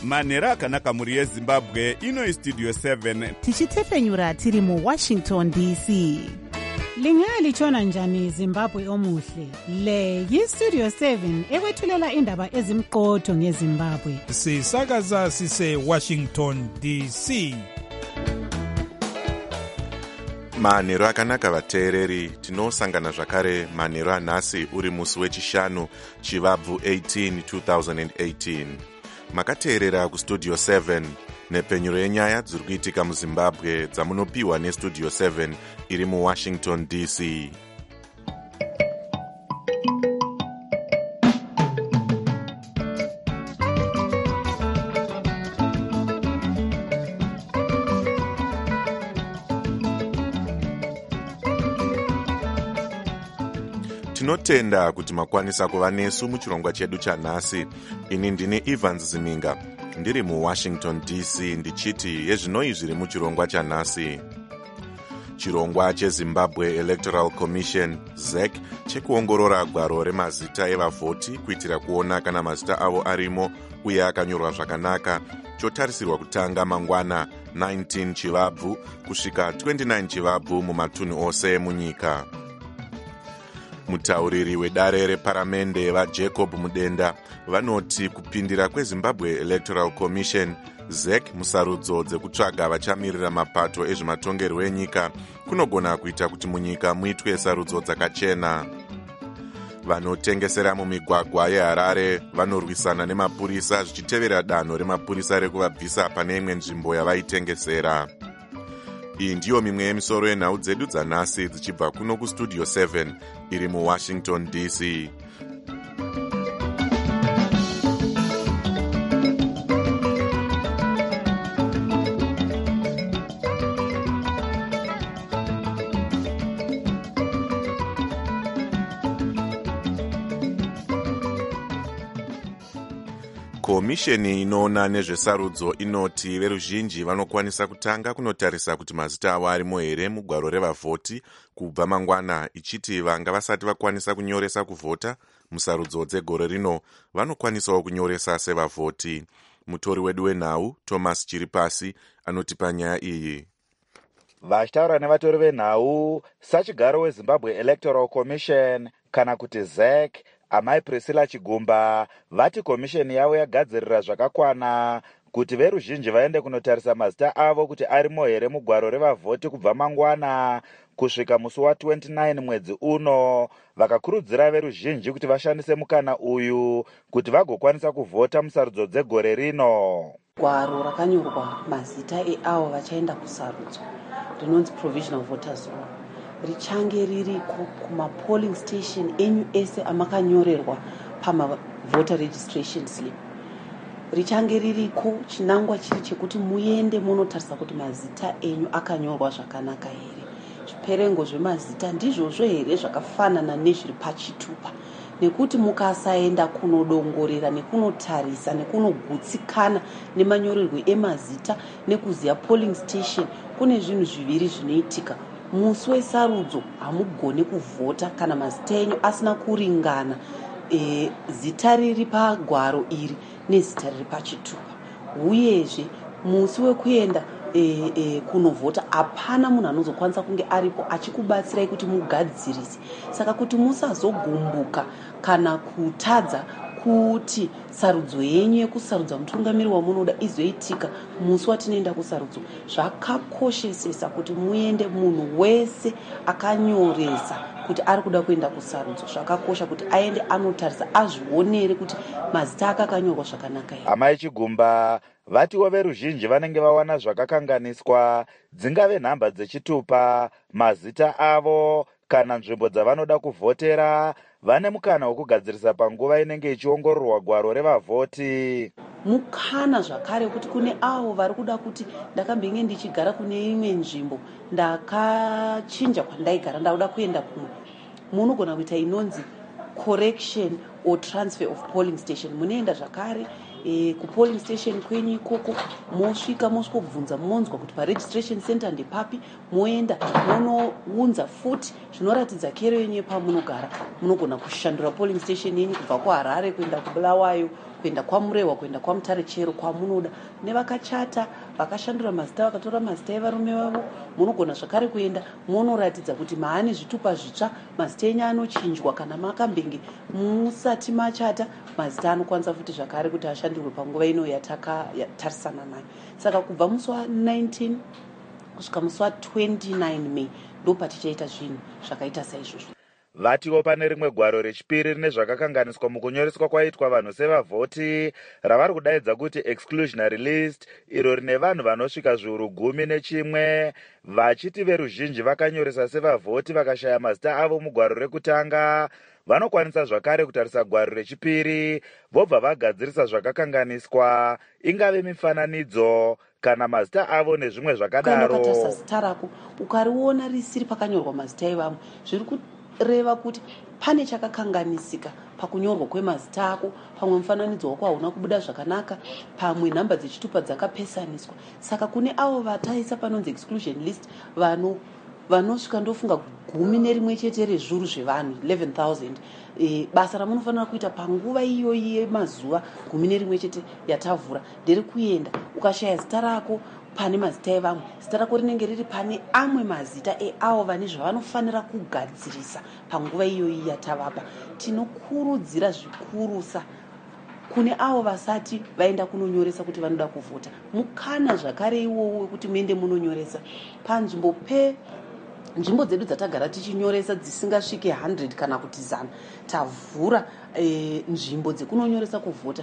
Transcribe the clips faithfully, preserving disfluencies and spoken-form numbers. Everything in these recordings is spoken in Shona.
manhero akanaka mhuri yezimbabwe. ino istudio seven tichitefenyura tiri muwashington D C. Lingalitshona njani Zimbabwe omuhle? Le yistudio seven ekwethulela indaba ezimqotho ngeZimbabwe. Sisakaza sise Washington D C. manhero akanaka vateereri, tinosangana zvakare manhero anhasi uri musi wechishanu chivabvu eighteen two thousand eighteen. Makateerera kustudio seven nepfenyuro yenyaya dziri kuitika muzimbabwe dzamunopiwa nestudio seven iri muwashington D C. Tinotenda kuti makwanisa kuva nesu muchirongwa chedu chanhasi. Ini ndini Evans Ziminga, ndiri muwashington D C, ndichiti yezvinoi zviri muchirongwa chanhasi. Chirongwa cheZimbabwe Electoral Commission Z E C chekuongorora gwaro remazita evavhoti kuitira kuona kana mazita avo arimo uye akanyorwa zvakanaka chotarisirwa kutanga mangwana nineteen chivabvu kusvika twenty-nine chivabvu mumatunhu ose munyika. Mutauriri wedare reparamende vaJacob Mudenda vanoti kupindira kweZimbabwe Electoral Commission Z E C musarudzo dzekutsvaga vachamirira mapato ezvematongerwo enyika kunogona kuita kuti munyika muitwe sarudzo dzakachena. Vanotengesera mumigwagwa yeHarare vanorwisana nemapurisa zvichitevera danho remapurisa rekuvabvisa pane imwe nzvimbo yavaitengesera. Iyi ndiyo mimwe yemisoro yenhau dzedu dzanhasi dzichibva kuno kustudio seven iri muwashington D C. Komisheni inoona nezvesarudzo inoti veruzhinji vanokwanisa kutanga kunotarisa kuti mazita avo arimo here mugwaro revavhoti kubva mangwana, ichiti vanga vasati vakwanisa kunyoresa kuvhota musarudzo dzegore rino vanokwanisawo kunyoresa sevavhoti. Mutori wedu wenhau Thomas Chiripasi anotipa nyaya iyi. Vachitaura nevatori venhau sachigaro weZimbabwe Electoral Commission kana kuti Z E C, amai Priscilla Chigumba vati komisheni yavo yagadzirira zvakakwana kuti veruzhinji vaende kunotarisa mazita avo kuti arimo here mugwaro revavhoti kubva mangwana kusvika musi wa twenty-nine mwedzi uno. Vakakurudzira veruzhinji kuti vashandise mukana uyu kuti vagokwanisa kuvhota musarudzo dzegore rino. Gwaro rakanyorwa mazita eavo vachaenda kusarudzo rinonzi provisional voters roll richange ririko kumapolling station enyu ese amakanyorerwa pamavoter registration slip. Richange ririko chinangwa chiri chekuti muende munotarisa kuti mazita enyu akanyorwa zvakanaka here. Zviperengo zvemazita ndizvozvo here zvakafanana nezviri pachitupa, nekuti mukasaenda kunodongorera nekunotarisa nekunogutsikana nemanyorerwo emazita nekuziya polling station, kune zvinhu zviviri zvinoitika. Musi wesarudzo hamugone kuvhota kana mazita enyu asina kuringana e, zita riri pagwaro iri nezita riri pachitupa. Uyezve musi wekuenda e, e, kunovhota hapana munhu anozokwanisa kunge aripo achikubatsirai kuti mugadzirise. Saka kuti musazogumbuka kana kutadza kuti sarudzo yenyu yekusarudza mutungamiri wamunoda izoitika musi watinoenda kusarudzo, zvakakoshesesa kuti muende munhu wese akanyoresa kuti ari kuda kuenda kusarudzo. Zvakakosha kuti aende anotarisa azvionere kuti mazita akakanyorwa zvakanaka here. Amai Chigumba vatiwo veruzhinji vanenge vawana zvakakanganiswa, dzingave nhamba dzechitupa, mazita avo kana nzvimbo dzavanoda kuvhotera, vane mukana wokugadzirisa panguva inenge ichiongororwa gwaro revavhoti. Mukana zvakare kuti kune avo vari kuda kuti ndakambenge ndichigara kune imwe nzvimbo ndakachinja kwandaigara ndauda kuenda kumwe, munogona kuita inonzi correction or transfer of polling station. Munoenda zvakare e, kupolling station kwenyu ikoko, mosvika mosvikobvunza monzwa kuti paregistration center ndepapi, moenda monounza futi zvinoratidza kero yenyu yepamunogara. Munogona kushandura polling station yenyu kubva kuHarare kuenda kuBulawayo, kuenda kwamurehwa kuenda kwamutare chero kwamunoda. Nevakachata vakashandura mazita vakatora mazita evarume vavo, munogona zvakare kuenda munoratidza kuti maane zvitupa zvitsva, mazita enyu anochinjwa. Kana makambenge musati machata, mazita anokwanisa futi zvakare kuti ashandurwe panguva ino yatatarisana nayo. Saka kubva musi wa19 kusvika musi wa29 Mei ndopatichaita zvinhu zvakaita saizvozvo. Vatiwo pane rimwe gwaro rechipiri rine zvakakanganiswa mukunyoreswa kwaitwa vanhu sevavhoti ravari kudaidza kuti exclusionary list, iro rine vanhu vanosvika zviuru gumi nechimwe, vachiti veruzhinji vakanyoresa sevavhoti vakashaya mazita avo mugwaro rekutanga vanokwanisa zvakare kutarisa gwaro rechipiri vobva vagadzirisa zvakakanganiswa, ingave mifananidzo kana mazita avo nezvimwe zvakadaro. Kana ukatarisa zita rako ukariona risiri pakanyorwa mazita evamwe, zviri kureva kuti pane chakakanganisika pakunyorwa kwemazita ako. Pamwe mufananidzo wako hauna kubuda zvakanaka, pamwe nhamba dzechitupa dzakapesaniswa. Saka kune avo vataisa panonzi exclusion list vano vanosvika ndofunga gumi nerimwe chete rezviuru zvevanhu eleven thousand. E, basa ramunofanira kuita panguva iyoyi yemazuva gumi nerimwe chete yatavhura ndere kuenda ukashaya zita rako pane mazita evamwe, zita rako rinenge riri pane amwe mazita eavo vane zvavanofanira kugadzirisa panguva iyoyi yatavapa. Tinokurudzira zvikurusa kune avo vasati vaenda kunonyoresa kuti vanoda kuvhota, mukana zvakare iwowo wekuti muende munonyoresa panzvimbo pe nzvimbo dzedu dzatagara tichinyoresa dzisingasvike one hundred kana kuti zana. Tavhura e, nzvimbo dzekunonyoresa kuvhota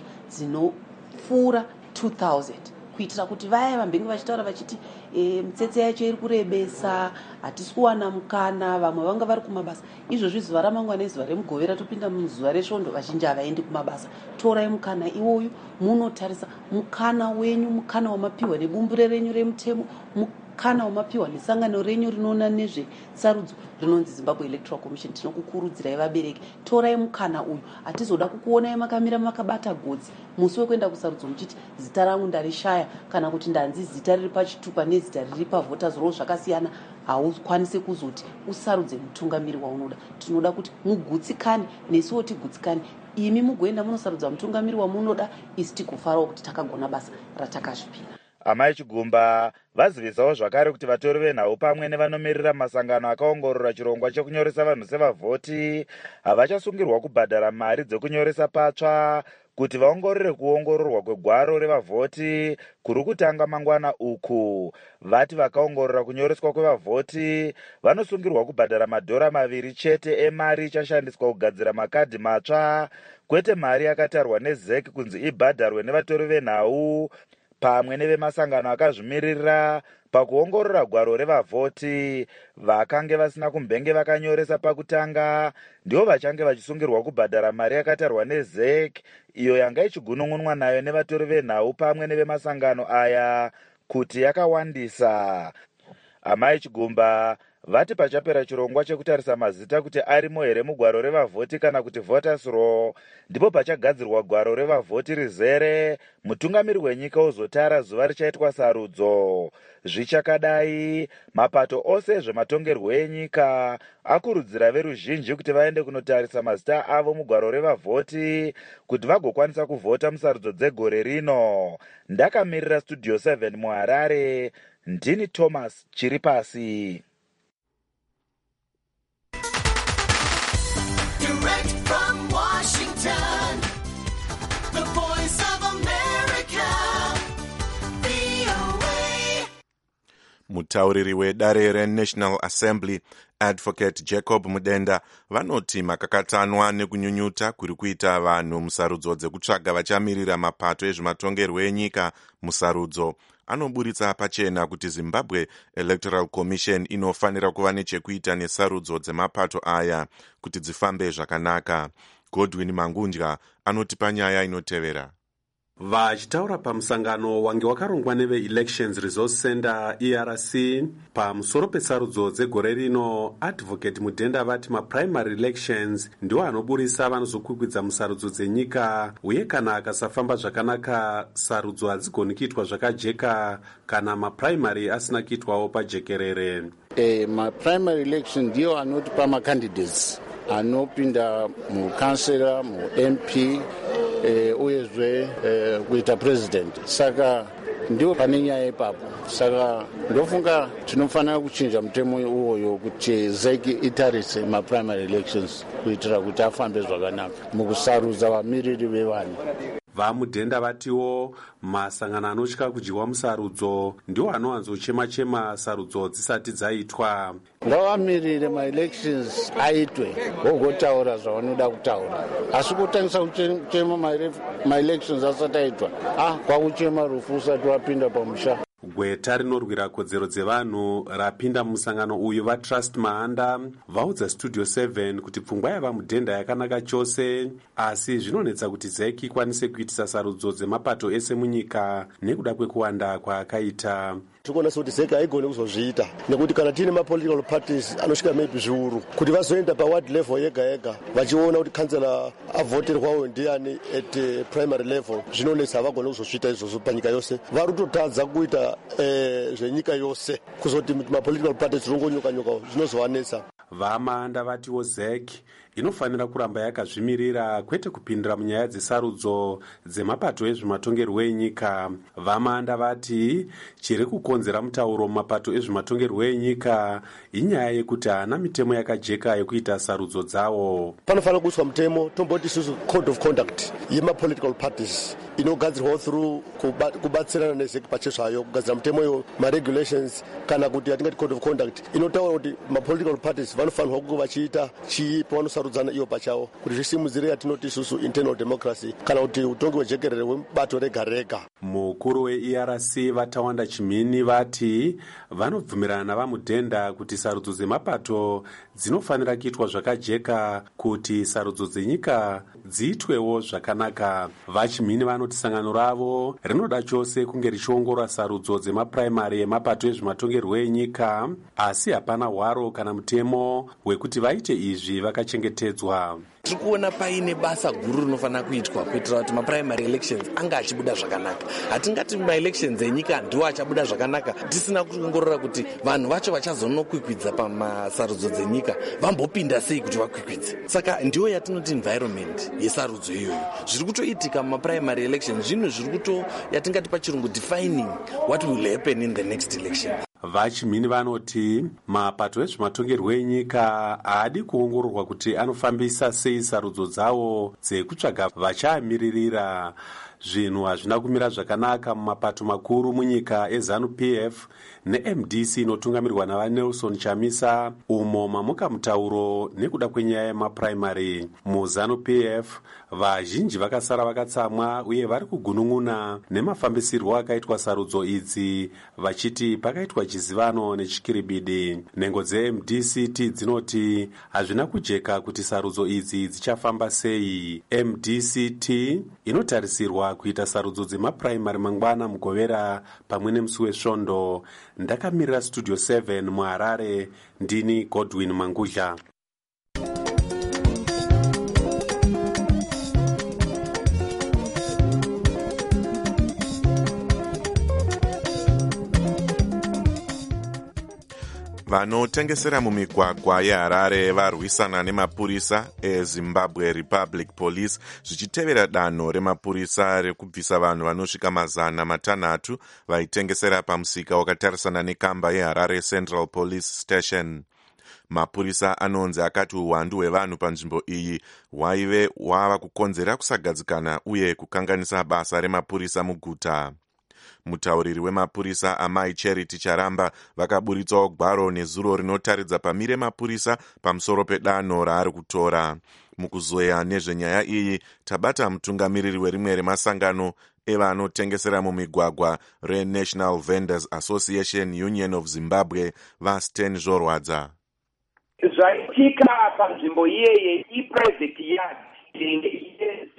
dzinopfuura two thousand kuitira kuti vaya vambenge vachitaura vachiti e, mitsetse yacho iri kurebesa, hatisi kuwana mukana, vamwe vanga vari kumabasa. Izvozvi zuva ramangwana nezuva remugovera topinda muzuva resvondo, vazhinji havaendi kumabasa. Torai mukana iwoyu munotarisa mukana wenyu, mukana wamapiwa nebumbure renyu remutemo, mukana wamapiwa nesangano renyu rinoona nezvesarudzo rinonzi Zimbabwe Electoral Commission. Tinokukurudzirai vabereki, torai mukana uyu. Hatizoda kukuonai makamira makabata godzi musi wekuenda kusarudzo muchiti zita rangu ndarishaya kana kuti ndanzi zita riri pachitupa nezita riri pavhoters roll zvakasiyana. Haukwanisi kuzoti usarudze mutungamiri waunoda. Tinoda kuti mugutsikane, nesuwo tigutsikane. Imi mugoenda munosarudza mutungamiri wamunoda, isi tigofarawo kuti takagona basa ratakazvipira. Amai Chigumba vazivisawo zvakare kuti vatori venhau pamwe nevanomirira masangano akaongorora chirongwa chekunyoresa vanhu sevavhoti havachasungirwa kubhadhara mari dzekunyoresa patsva kuti vaongorore kuongororwa kwegwaro revavhoti kuri kutanga mangwana uku. Vati vakaongorora kunyoreswa kwevavhoti vanosungirwa kubhadhara madhora maviri chete emari ichashandiswa kugadzira makadhi matsva, kwete mari yakatarwa nezek kunzi ibhadharwe nevatori venhau pamwe nevemasangano akazvimirira pakuongorora gwaro revavhoti. Vakange vasina kumbenge vakanyoresa pakutanga ndivo vachange vachisungirwa kubhadhara mari yakatarwa nezek, iyo yanga ichigunun'unwa nayo nevatori venhau pamwe nevemasangano aya kuti yakawandisa. Amai Chigumba vati pachapera chirongwa chekutarisa mazita kuti arimo here mugwaro revavhoti kana kuti voters roll, ndipo pachagadzirwa gwaro revavhoti rizere, mutungamiri wenyika uzotara zuva richaitwa sarudzo. Zvichakadai, mapato ose zvematongerwo enyika akurudzira veruzhinji kuti vaende kunotarisa mazita avo mugwaro revavhoti kuti vagokwanisa kuvhota musarudzo dzegore rino. Ndakamirira Studio seven muHarare, ndini Thomas Chiripasi. Direct from Washington, the voice of America, V O A. Mutauriri wedare reNational Assembly Advocate Jacob Mudenda vanoti makakatanwa nekunyunyuta kuri kuita vanhu musarudzo dzekutsvaga vachamirira mapato ezvematongerwo enyika musarudzo anoburitsa pachena kuti Zimbabwe Electoral Commission inofanira kuva nechekuita nesarudzo dzemapato aya kuti dzifambe zvakanaka. Godwin Mangundya anoti panyaya inotevera. Vachitaura pamusangano wange wakarongwa neve-Elections Resource Center E R C pamusoro pesarudzo dzegore rino, Advocate Mudenda vati maprimary elections ndiwo anoburisa vanozokwikwidza musarudzo dzenyika, uye kana akasafamba zvakanaka sarudzo hadzigoni kuitwa zvakajeka kana maprimary asina kuitwawo pajekerere. Eh, maprimary election ndiwo anotipa macandidates anopinda mukansela mu-M P eh, uyezve eh, kuita president. Saka ndiwo pane nyaya ipapo. Saka ndofunga tinofanira kuchinja mutemo uwoyo kuti ZEC itarise ma-primary elections kuitira kuti afambe zvakanaka mukusarudza vamiriri vevanhu. vamudhenda vatiwo masangano anotya kudyiwa musarudzo ndiwo anowanzochema-chema sarudzo dzisati dzaitwa. ngavamirire ma-elections aitwe vogotaura zvavanoda kutaura, asi kutangisa kuchema ma-elections asati aitwa ah kwakuchema rufu usati wapinda pamusha. gweta rinorwira kodzero dzevanhu rapinda mumusangano uyu vatrust mahanda vaudza studio seven kuti pfungwa yavamudhenda yakanaka chose, asi zvinonetsa kuti ZEC ikwanise kuitisa sarudzo dzemapato ese munyika nekuda kwekuwanda kwaakaita. tikuona kuti ZEC haigone kuzozviita nekuti kana tiine mapolitical parties anosvika maybe zviuru kuti vazoenda paward level yega yega vachiona kuti kansela avhoterwawo ndiani at uh, primary level, zvinonetsa havagone kuzozviita izvozvo panyika yose. vari kutotadza kuita eh, zvenyika yose kuzoti mapolitical parties zvinongonyuka-nyuka zvinozovanetsa. vamahanda vatiwo ZEC inofanira kuramba yakazvimirira kwete kupindira munyaya dzesarudzo dzemapato ezvematongerwo enyika. vamahanda vati chiri kukonzera mutauro mumapato ezvematongerwo enyika inyaya yekuti haana mitemo yakajeka yekuita sarudzo dzawo. panofanira kuiswa mutemo tomboti isusu code of conduct yemapolitical parties inogadzirwawo through kubatsirana neZEC pachezvayo kugadzira mutemo iyo maregulations kana kuti yatingati code of conduct inotaura kuti mapolitical parties vanofanirwa kunge vachiita chii pavanosarudzana iyo pachavo kuti zvisimudzire yatinoti isusu internal democracy kana kuti utongi hwejekerere hwebato rega rega. mukuru we-E R C vatawanda chimini vati vanobvumirana navamudhenda kuti sarudzo dzemapato dzinofanira kuitwa zvakajeka kuti sarudzo dzenyika dziitwewo zvakanaka. vachimini vanoti sangano ravo rinoda chose kunge richiongorora sarudzo dzemapuraimari emapato ezvematongerwo enyika, asi hapana hwaro kana mutemo wekuti vaite izvi vakachengetedzwa. tiri kuona paine basa guru rinofanira kuitwa kuitira kuti maprimary elections anga achibuda zvakanaka. hatingati maelections enyika ndiwo achabuda zvakanaka tisina kuongorora kuti vanhu vacho vachazonokwikwidza pamasarudzo dzenyika vambopinda sei kuti vakwikwidze. saka ndiyo yatinoti environment yesarudzo iyoyo. zviri kutoitika mumaprimary elections zvinhu zviri kuto yatingati pachirungu defining what will happen in the next election. vachimini vanoti mapato ezvematongerwo enyika haadi kuongororwa kuti anofambisa sei sarudzo dzawo dzekutsvaga vachaamiririra. zvinhu hazvina kumira zvakanaka mumapato makuru munyika eZANU-P F ne-M D C inotungamirwa navaNelson Chamisa, umo mamuka mutauro nekuda kwenyaya yemapuraimari. muZANU-P F vazhinji vakasara vakatsamwa uye vari kugunun'una nemafambisirwo akaitwa sarudzo idzi, vachiti pakaitwa chizivano nechikiribidi. nhengo dze-M D C T dzinoti hazvina kujeka kuti sarudzo idzi dzichafamba sei. M D C T inotarisirwa kuita sarudzo dzemapuraimari mangwana mugovera pamwe nemusi wesvondo. ndakamirira studio seven muHarare, ndini Godwin Mangudla. vanotengesera mumigwagwa yeHarare varwisana nemapurisa eZimbabwe Republic Police zvichitevera danho remapurisa rekubvisa vanhu vanosvika mazana matanhatu vaitengesera pamusika wakatarisana nekamba yeHarare Central Police Station. mapurisa anonzi akati uwandu hwevanhu panzvimbo iyi hwaive hwava kukonzera kusagadzikana uye kukanganisa basa remapurisa muguta. mutauriri wemapurisa Amai Charity Charamba vakaburitsawo gwaro nezuro rinotaridza pamire mapurisa pamusoro pedanho raari kutora. mukuzoya nezvenyaya iyi tabata mutungamiriri werimwe remasangano evanotengesera mumigwagwa reNational Vendors Association Union of Zimbabwe vaSten Zvorwadza. zvaitika panzvimbo iyeye iprivate yard yeZ R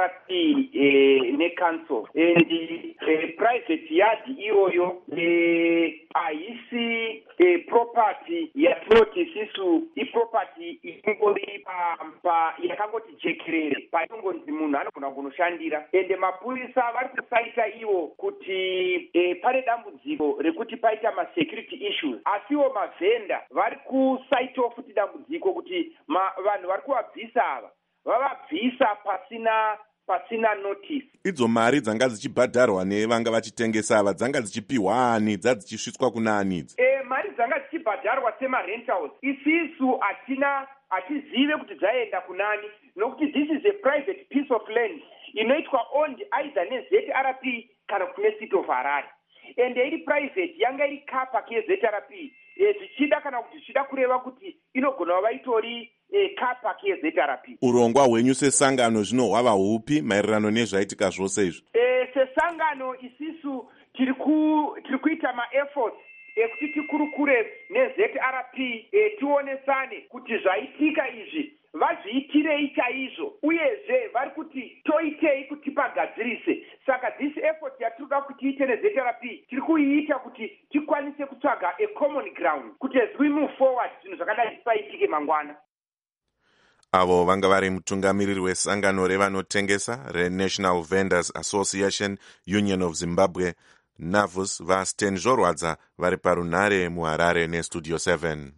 R P eh, necouncil and eh, private yard iyoyo eh, haisi eh, property yatinoti isisu iproperty ingori pa, pa yakangoti jekerere painongonzi munhu anogona kunoshandira ende mapurisa vari kusaita iwo kuti eh, pane dambudziko rekuti paita masecurity issues asiwo mavhenda vari kusaitawo futi dambudziko kuti vanhu vari kuvabvisa ava vavabvisa pasina pasina notice. Idzo mari dzanga dzichibhadharwa nevanga vachitengesa ava dzanga dzichipiwa ani dzadzichisvitswa kuna anidzi? E, mari dzanga dzichibhadharwa semarentals isisu hatina hatizive kuti dzaenda kunani nokuti this is a private piece of land inoitwa owned either ne-Z R P kana kuti ne-City of Harare ende iri private yanga iri kapa ke-Z R P e, zvichida kana kuti zvichida kureva kuti inogona kuva itori e, kapa ke-Z R P. Urongwa hwenyu sesangano zvino hwava hupi maererano nezvaitika zvose izvi? E, sesangano isisu tiri kuita ma-efforts ekuti tikurukure ne-Z R P e, tionesane kuti zvaitika izvi vazviitirei chaizvo uyezve vari kuti toitei kuti pagadzirise. Saka this effort yatiri kuti tiite ne-Z R P tiri kuiita kuti tikwanise kutsvaga a common ground kuti as we move forward zvinhu zvakadai zvisaitike mangwana. Avo vanga vari mutungamiriri wesangano revanotengesa reNational Vendors Association Union of Zimbabwe Navus vaSten Zvorwadza vari parunhare muHarare neStudio seven.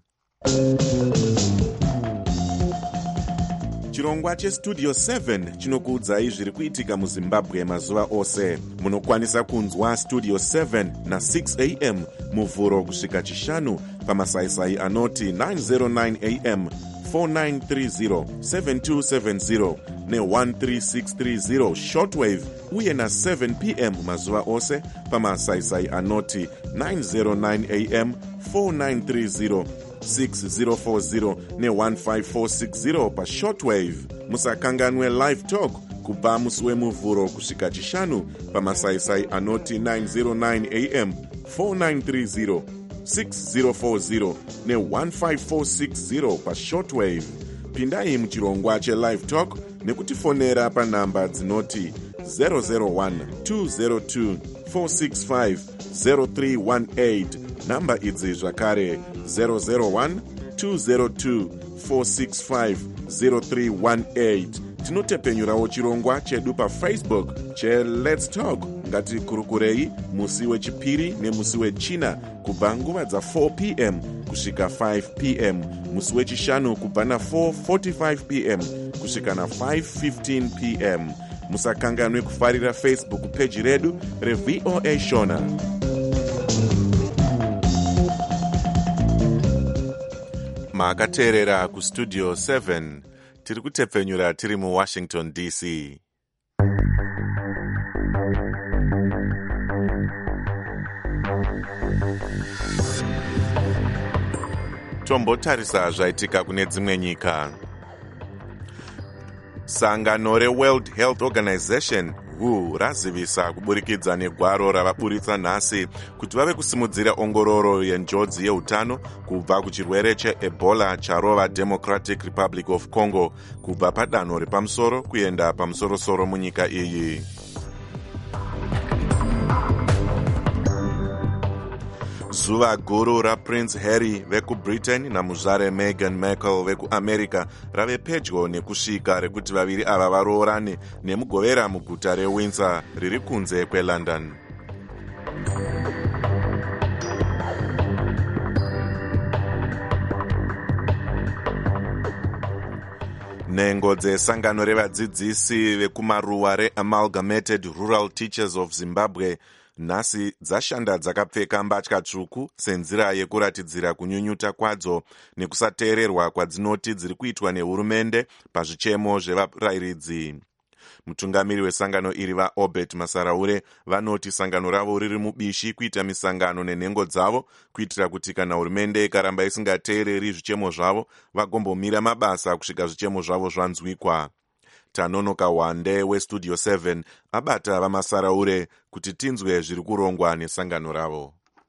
Chirongwa cheStudio seven chinokuudzai zviri kuitika muZimbabwe mazuva ose. Munokwanisa kunzwa Studio seven na six a m muvhuro kusvika chishanu pamasaisai anoti nine oh nine a m four nine three zero seven two seven zero ne one three six three zero shortwave uye na seven p m mazuva ose pamasaisai anoti nine oh nine a m four nine three zero six zero four zero ne one five four six zero pa shortwave. Musakanganwe live talk kubva musi wemuvhuro kusvika chishanu pamasaisai anoti nine oh nine a m four nine three zero six zero four zero ne one five four six zero pa shortwave. Pindai muchirongwa chelive talk nekutifonera panhamba dzinoti zero zero one two zero two four six five zero three one eight. Namba idzi zvakare zero zero one two zero two four six five zero three one eight. Tinotepenyurawo chirongwa chedu paFacebook che Let's Talk. Ngatikurukurei musi wechipiri nemusi wechina kubva nguva dza four p m kusvika five p m, musi wechishanu kubva na four forty-five p m kusvika na five fifteen p m. Musakanganwe kufarira Facebook page redu reV O A Shona. Makateerera kuStudio seven tiri kutepfenyura tiri muWashington D C. Tombotarisa zvaitika kune dzimwe nyika. Sangano reWorld Health Organization W H O razivisa kuburikidza negwaro ravaburitsa nhasi kuti vave kusimudzira ongororo yenjodzi yeutano kubva kuchirwere cheEbola charova Democratic Republic of Congo kubva padanho repamusoro kuenda pamusorosoro munyika iyi. Zuva guru raPrince Harry vekuBritain namuzvare Meghan Markle vekuAmerica rave pedyo nekusvika rekuti vaviri ava varoorane nemugovera muguta reWindsor riri kunze kweLondon. Nhengo dzesangano revadzidzisi vekumaruwa reAmalgamated Rural Teachers of Zimbabwe nhasi dzashanda dzakapfeka mbatya tsvuku senzira yekuratidzira kunyunyuta kwadzo nekusateererwa kwadzinoti dziri kuitwa nehurumende pazvichemo zvevarayiridzi. Mutungamiri wesangano iri vaObert Masaraure vanoti sangano ravo riri mubishi kuita misangano nenhengo dzavo kuitira kuti kana hurumende ikaramba isingateereri zvichemo zvavo vagombomira mabasa kusvika zvichemo zvavo zvanzwikwa. Tanonoka Wande weStudio seven abata vaMasaraure kuti tinzwe zviri kurongwa nesangano ravo.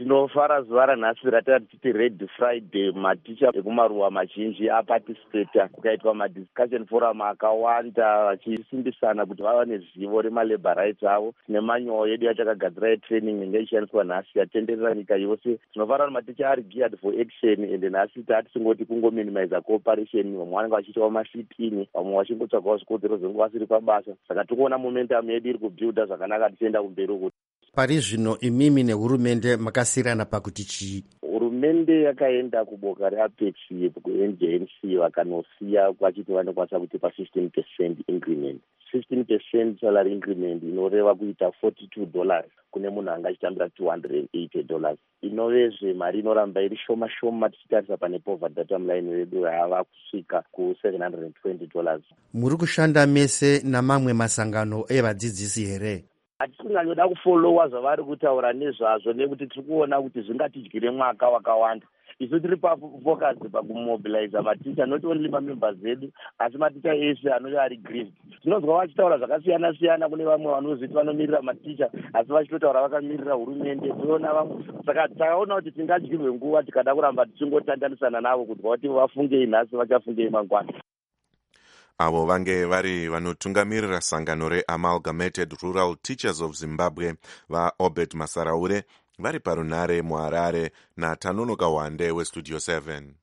tinofara zuva ranhasi ratava tichiti red friday. Maticha ekumaruwa mazhinji aparticipata, kukaitwa madiscussion forum akawanda vachisimbisana kuti vava nezivo remalabor rights avo. Tine manyowa yedu yatakagadzira yetraining inge ishandiswa nhasi yatenderera nyika yose. Tinofara kuti maticha ari geared for action, ende nhasi tatisingoti kungominimiza cooperation. Vamwe vanenge vachiitawo masitini, vamwe vachingotsvagawo zvikodzero zvinenge vasiri pabasa. Saka tikuona momentum yedu iri kubuilda zvakanaka tichienda kumberi uku. Pari zvino imimi nehurumende makasiyirana pakuti chii? Hurumende yakaenda kuboka reapex ku-N J N C vakanosiya vachiti vanokwanisa kutipa fifteen percent increment. fifteen percent salary increment inoreva kuita forty-two dollars kune munhu anga achitambira two hundred eighty dollars. Inovezve mari inoramba iri shoma shoma tichitarisa pane poverty datum line redu yava kusvika ku seven hundred twenty dollars. Muri kushanda mese namamwe masangano evadzidzisi here? Hatisi kunyanyoda kufolowa zvavari kutaura nezvazvo nekuti tiri kuona kuti zvingatidyire mwaka wakawanda. Isu tiri pafocus pakumobiliza maticha, not only mamembers edu asi maticha ese anenge ari grieved. Tinonzwa vachitaura zvakasiyana siyana, kune vamwe vanoziti vanomirira maticha asi vachitotaura vakamirira hurumende. Tiona vamwe, saka takaona kuti tingadyirwe nguva tikada kuramba tichingotandanisana navo kuti vati vafungei nhasi vachafungei mangwana. Avo vange vari vanotungamirira sangano reAmalgamated Rural Teachers of Zimbabwe vaObert Masaraure vari parunare muHarare naTanonoka Wande weStudio seven.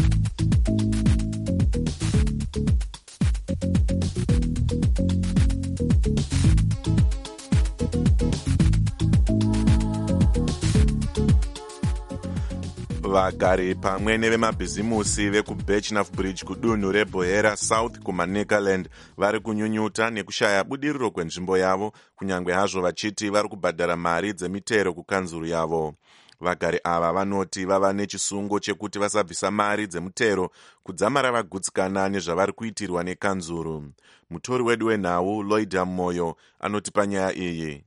Vagari pamwe nevemabhizimusi vekubechnaf bridge kudunhu reBohera South kumaNekaland vari kunyunyuta nekushaya budiriro kwenzvimbo yavo, kunyange hazvo vachiti vari kubhadhara mari dzemitero kukanzuru yavo. Vagari ava vanoti vava nechisungo chekuti vasabvisa mari dzemutero kudzamara vagutsikana nezvavari kuitirwa nekanzuru. Mutori wedu wenhau Loida Moyo anoti panyaya iyi.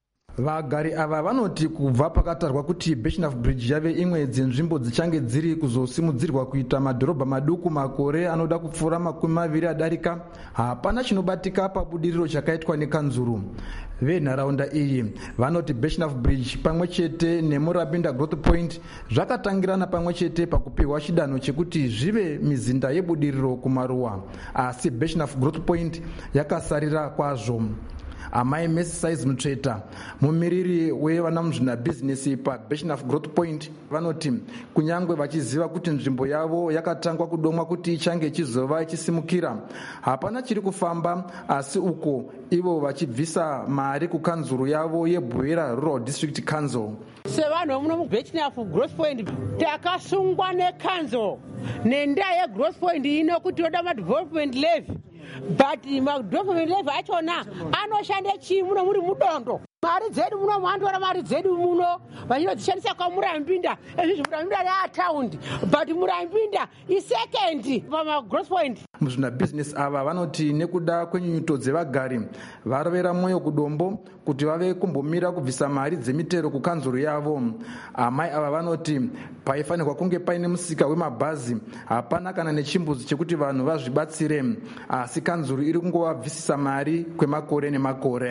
Vagari ava vanoti kubva pakatarwa kuti Bechnaf Bridge yave imwe dzenzvimbo dzichange dziri kuzosimudzirwa kuita madhorobha maduku makore anoda kupfuura makumi maviri adarika, hapana chinobatika pabudiriro chakaitwa nekanzuru. Venharaunda iyi vanoti Bechnaf Bridge pamwe chete neMurabinda Growth Point zvakatangirana pamwe chete pakupiwa chidanho chekuti zvive mizinda yebudiriro kumaruwa, asi Bechnaf Growth Point yakasarira kwazvo. Amai Messi Size Mutsveta, mumiriri wevanamuzvina bhizinesi paBechnaf Growth Point, vanoti kunyangwe vachiziva kuti nzvimbo yavo yakatangwa kudomwa kuti ichange chizova ichisimukira, hapana chiri kufamba, asi uko ivo vachibvisa mari kukanzuru yavo yeBohera Rural District Council. Sevanhu vemuno muBechnaf Growth Point takasungwa nekanzuro nendaa yeGrowth Point ino kuti toda madevelopment levy, but madevelopment levy achona anoshande chii muno muri mudondo. Mari dzedu muno mwandoora mari dzedu muno vachinodzishandisa kwaMurambinda, ezvizvi Murambinda reataundi, but Murambinda isekendi pamaGrowth Point. Muzvina bhizinesi ava vanoti nekuda kwenyunyuto dzevagari varovera mwoyo kudombo kuti vave kumbomira kubvisa mari dzemitero kukanzuru yavo. Amai ava vanoti paifanirwa kunge paine musika wemabhazi, hapana kana nechimbuzi chekuti vanhu vazvibatsire, asi kanzuru iri kungovabvisisa mari kwemakore nemakore.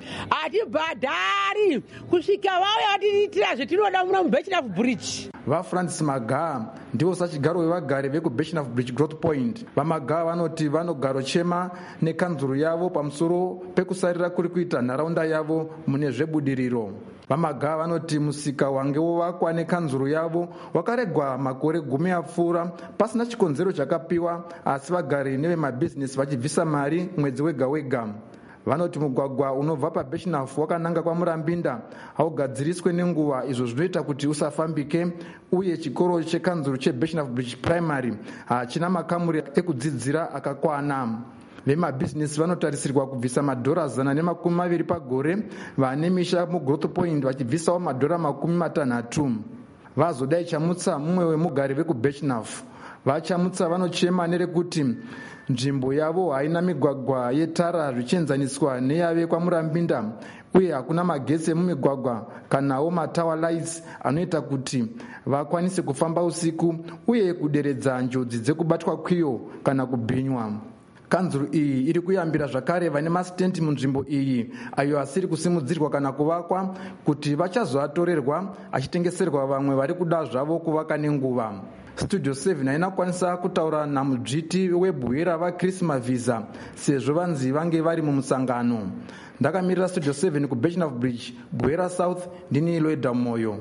Hatibhadhari kusvika vauya vatiitira zvetinoda muno muBechnaf Bridge. VaFrancis Magaa ndivo sachigaro wevagari vekuBechnaf Bridge Growth Point. VaMagaa vanoti vanogaro chema nekanzuru yavo pamusoro pekusarira kuri kuita nharaunda yavo mune zvebudiriro. VaMagaa vanoti musika wange wovakwa nekanzuru yavo wakaregwa makore gumi apfuura pasina chikonzero chakapiwa, asi vagari nevemabhizinesi vachibvisa mari mwedzi wega wega. Vanoti mugwagwa unobva paBechnaf wakananga kwaMurambinda haugadziriswe nenguva, izvo zvinoita kuti usafambike, uye chikoro chekanzuru cheBechnaf Bridge Primary hachina makamuri ekudzidzira akakwana. Vemabhizinesi vanotarisirwa kubvisa madhora zana nemakumi maviri pagore, vane misha muGrowth Point vachibvisawo madhora makumi matanhatu. Vazodai chamutsa mumwe wemugari vekuBechnaf. Vachamutsa vanochema nerekuti nzvimbo yavo haina migwagwa yetara zvichienzaniswa neyave kwaMurambinda, uye hakuna magetsi emumigwagwa kanawo matawa lights anoita kuti vakwanise kufamba usiku uye kuderedza njodzi dzekubatwa kwiyo kana kubhinywa. kanzuru iyi iri kuyambira zvakare vane masitendi munzvimbo iyi ayo asiri kusimudzirwa kana kuvakwa kuti vachazoatorerwa achitengeserwa vamwe vari kuda zvavo kuvaka nenguva. Studio seven haina kukwanisa kutaura namudzviti webwera vaChris Mavisa sezvo vanzi vange vari mumusangano. Ndakamirira Studio seven kuBirchnough Bridge, Bwera South, ndini Loida Moyo.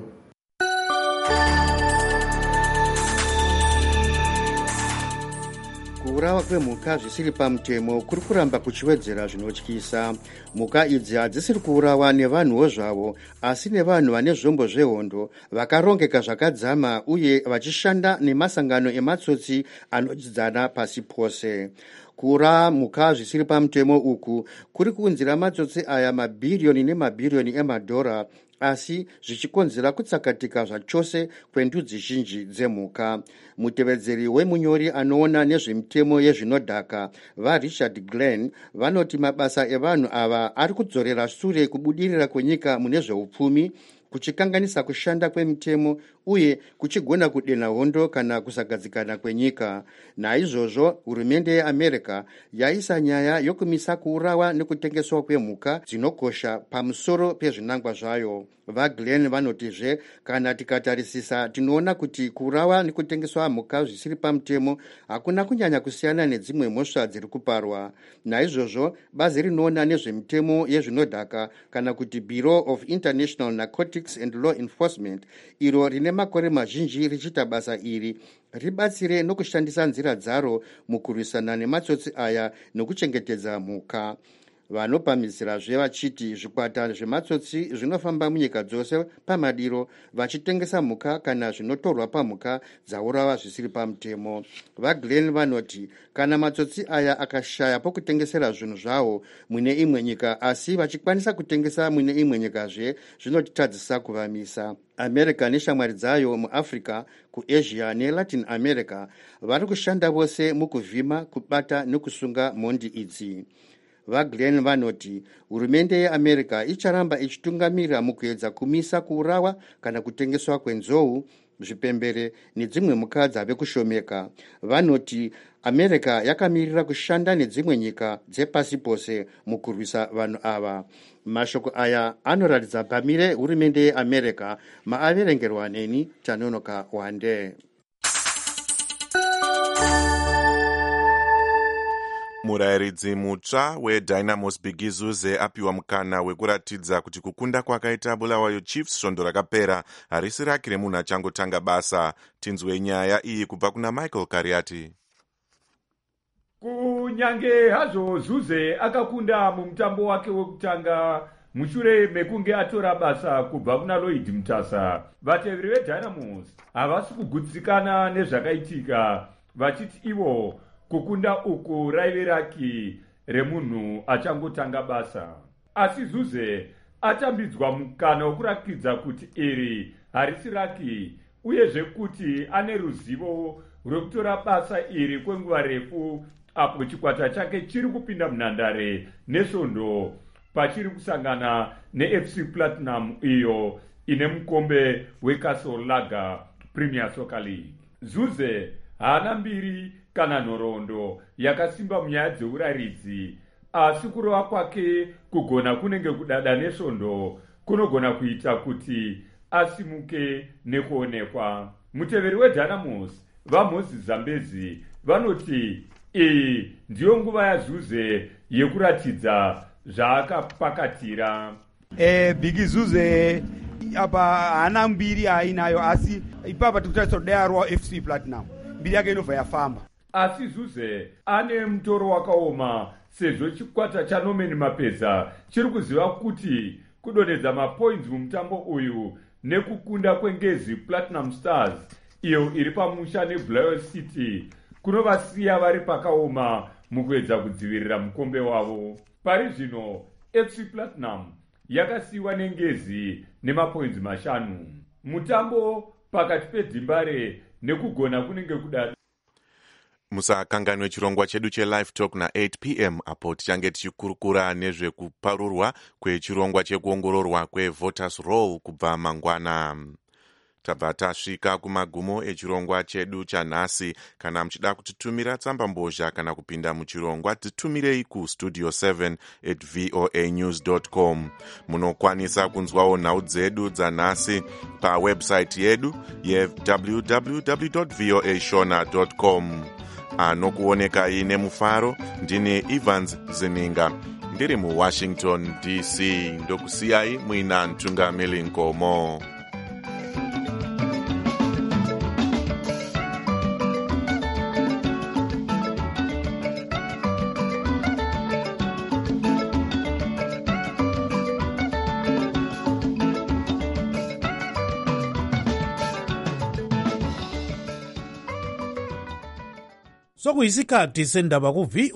Kuurawa kwemhuka zvisiri pamutemo kuri kuramba kuchiwedzera zvinotyisa. Mhuka idzi hadzisiri kuurawa nevanhuwo zvavo, asi nevanhu vane zvombo zvehondo vakarongeka zvakadzama uye vachishanda nemasangano ematsotsi anodyidzana pasi pose. Kuurawa mhuka zvisiri pamutemo uku kuri kuunzira matsotsi aya mabhiriyoni nemabhiriyoni emadhora, asi zvichikonzera kutsakatika zvachose kwendudzi zhinji dzemhuka. Mutevedzeri wemunyori anoona nezvemitemo yezvinodhaka vaRichard Glenn vanoti mabasa evanhu ava ari kudzorera shure kubudirira kwenyika mune zveupfumi, kuchikanganisa kushanda kwemitemo uye kuchigona kudenha hondo kana kusagadzikana kwenyika. Naizvozvo hurumende yeAmerica yaisa nyaya yokumisa kuurawa nekutengeswa kwemhuka dzinokosha pamusoro pezvinangwa zvayo. VaGlenn vanotizve kana tikatarisisa tinoona kuti kuurawa nekutengeswa mhuka zvisiri pamutemo hakuna kunyanya kusiyana nedzimwe mhosva dziri kuparwa. Naizvozvo bazi rinoona nezvemitemo yezvinodhaka kana kuti Bureau of International Narcotics and Law Enforcement, iro rine makore mazhinji richiita basa iri, ribatsire nokushandisa nzira dzaro mukurwisana nematsotsi aya nokuchengetedza mhuka. Vanopamhidzirazve vachiti zvikwata zvematsotsi zvinofamba munyika dzose pamadiro vachitengesa mhuka kana zvinotorwa pamhuka dzaurawa zvisiri pamutemo. VaGlenn vanoti kana matsotsi aya akashaya pokutengesera zvinhu zvawo mune imwe nyika asi vachikwanisa kutengesa mune imwe nyikazve, zvinotitadzisa kuvamisa. America neshamwari dzayo muAfrica, kuAsia neLatin America vari kushanda vose mukuvhima, kubata nekusunga mhondi idzi. VaGlenn vanoti hurumende yeAmerica icharamba ichitungamirira mukuedza kumisa kuurawa kana kutengeswa kwenzou, zvipembere nedzimwe mhuka dzave kushomeka. Vanoti America yakamirira kushanda nedzimwe nyika dzepasi pose mukurwisa vanhu ava. Mashoko aya anoratidza pamire hurumende yeAmerica maaverengerwa neni Tanonoka Wande. Murayiridzi mutsva weDynamos Bigizuze apiwa mukana wekuratidza kuti kukunda kwakaita Bulawayo Chiefs svondo rakapera harisi rake remunhu achangotanga basa. Tinzwe nyaya iyi kubva kuna Michael Kariati. Kunyange hazvo Zuze akakunda mumutambo wake wekutanga mushure mekunge atora basa kubva kuna Lloyd Mutasa, vateveri veDynamos havasi kugutsikana nezvakaitika, vachiti ivo kukunda uku raive raki remunhu achangotanga basa. Asi Zuze atambidzwa mukana wekurakidza kuti iri harisi raki, uyezve kuti ane ruzivo rwekutora basa iri kwenguva refu apo chikwata chake chiri kupinda munhandare nesvondo pachiri kusangana neF C Platinum iyo ine mukombe weCastle Lager Premier Soccer League. Zuze haana mbiri kana nhoroondo yakasimba munyaya dzeuraridzi, asi kurova kwake kugona kunenge kudada nesvondo kunogona kuita kuti asimuke nekuonekwa. Muteveri weDynamos vaMoses Zambezi vanoti iyi ndiyo nguva yaZuze yekuratidza zvaakapakatira. Eh, Bigizuze apa haana mbiri ainayo, asi ipapa tikutarisa kudayarwa F C Platinum mbiri yake inobva yafamba. Asi Zuze ane mutoro wakaoma sezvo chikwata chaNorman Mapeza chiri kuziva kuti kudonhedza mapoints mumutambo uyu nekukunda kwengezi Platinum Stars iyo iri pamusha neBulawayo City kunovasiya vari pakaoma mukuedza kudzivirira mukombe wavo. Pari zvino F C Platinum yakasiyiwa nengezi nemapoints mashanu. Mutambo pakati peDimbare nekugona kunenge kudada. Musakanganwe chirongwa chedu cheLive Talk na eight p m apo tichange tichikurukura nezvekuparurwa kwechirongwa chekuongororwa kweVoters Roll kubva mangwana. tabva tasvika kumagumo echirongwa chedu chanhasi. Kana muchida kutitumira tsamba mbozha kana kupinda muchirongwa, titumirei kustudio seven at voa news dot com. Munokwanisa kunzwawo nhau dzedu dzanhasi pawebsite yedu ye-www dot voa shona dot com. Anokuonekai nemufaro ndini Evans Zininga, ndiri muWashington D C. Ndokusiyai muina Ntungamili Nkomo. Sokuyisikhathi sendaba ku